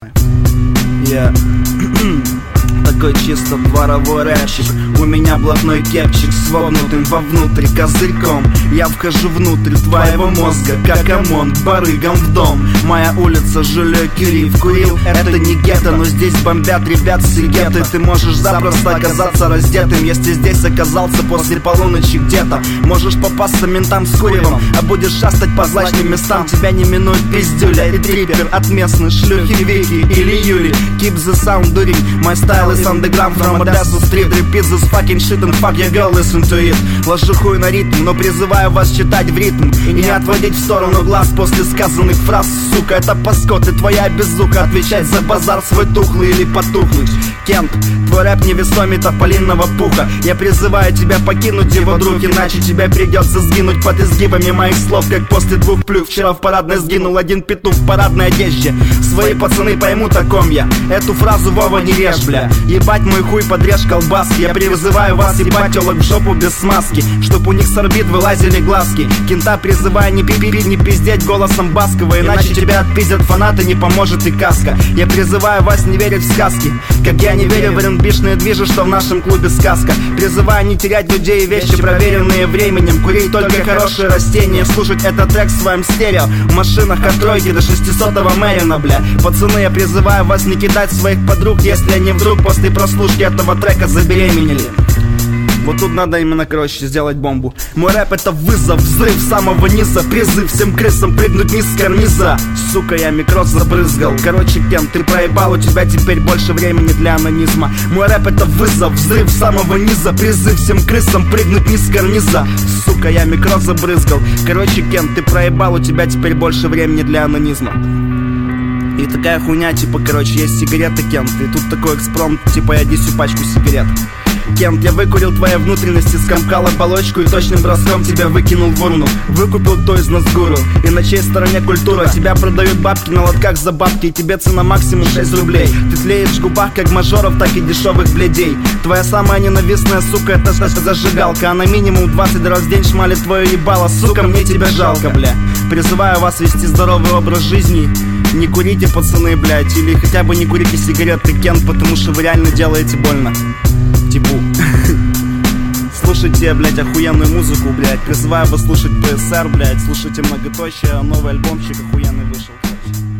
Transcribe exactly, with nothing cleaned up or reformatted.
Я такой чисто дворовой рэпчик. У меня блатной кепчик с вогнутым вовнутрь козырьком. Я вхожу внутрь твоего мозга, как ОМОН, барыгам в дом. Моя улица, жилье, Кирилл, курил. Это не гетто, но здесь бомбят ребят с сигареты. Ты можешь запросто оказаться раздетым, если здесь оказался после полуночи где-то. Можешь попасться ментам с куревом, а будешь шастать по злачным местам. Тебя не минует пиздюля и трипер от местной шлюхи Вики или Юли. Keep the sound during my style is underground from Odessa Street. Repeat this fucking shit and fuck your girl, listen to it. Ложу хуй на ритм, но призываю вас читать в ритм и не отводить в сторону глаз после сказанных фраз. Сука, это паскот и твоя безука отвечать за базар свой тухлый или потухнуть. Кент, твой рэп невесомый тополиного пуха. Я призываю тебя покинуть его друг, иначе тебе придется сгинуть под изгибами моих слов, как после двух плюх. Вчера в парадной сгинул один петух в парадной одежде. Свои пацаны поймут, о ком я. Эту фразу, Вова, не режь, бля. Ебать мой хуй, подрежь колбаски. Я призываю вас ебать телок в жопу без смазки, чтоб у них с орбит вылазили глазки. Кента призываю не пипи, не пиздеть голосом Баскова, иначе тебя отпиздят фанаты, не поможет и каска. Я призываю вас не верить в сказки, как я не верю в эр энд би-шные движи, что в нашем клубе сказка. Призываю не терять людей и вещи, проверенные временем. Курить только хорошие растения, слушать этот трек в своем стерео, в машинах от тройки до шестисотого Мэрина, бля. Пацаны, я призываю вас не кидать своих подруг, если они вдруг после прослушки этого трека забеременели. Вот тут надо именно, короче, сделать бомбу. Мой рэп — это вызов, взрыв самого низа, призыв всем крысам прыгнуть низ с карниза. Сука, я микроз забрызгал. Короче, Кен, ты проебал, у тебя теперь больше времени для анонизма. Мой рэп — это вызов, взрыв самого низа, призыв всем крысам прыгнуть низ с карниза. Сука, я микроз забрызгал. Короче, Кен, ты проебал, у тебя теперь больше времени для анонизма. И такая хуйня, типа, короче, есть сигареты, Кент, и тут такой экспромт, типа, я десять пачку сигарет. Кент, я выкурил твои внутренности, скомкал оболочку и точным броском тебя выкинул в урну. Выкупил то из нас гуру, и на чьей стороне культура. Тебя продают бабки на лотках за бабки, и тебе цена максимум шесть рублей. Ты тлеешь в губах как мажоров, так и дешевых бледей. Твоя самая ненавистная сука — это зажигалка, а на минимум двадцать раз в день шмалит твое ебало. Сука, мне тебя жалко, бля. Призываю вас вести здоровый образ жизни. Не курите, пацаны, блядь, или хотя бы не курите сигареты, Кент, потому что вы реально делаете больно. Типу. Слушайте, блядь, охуенную музыку, блядь. Призываю вас слушать пэ эс эр, блядь. Слушайте Многоточие, новый альбомчик охуенный вышел, кстати.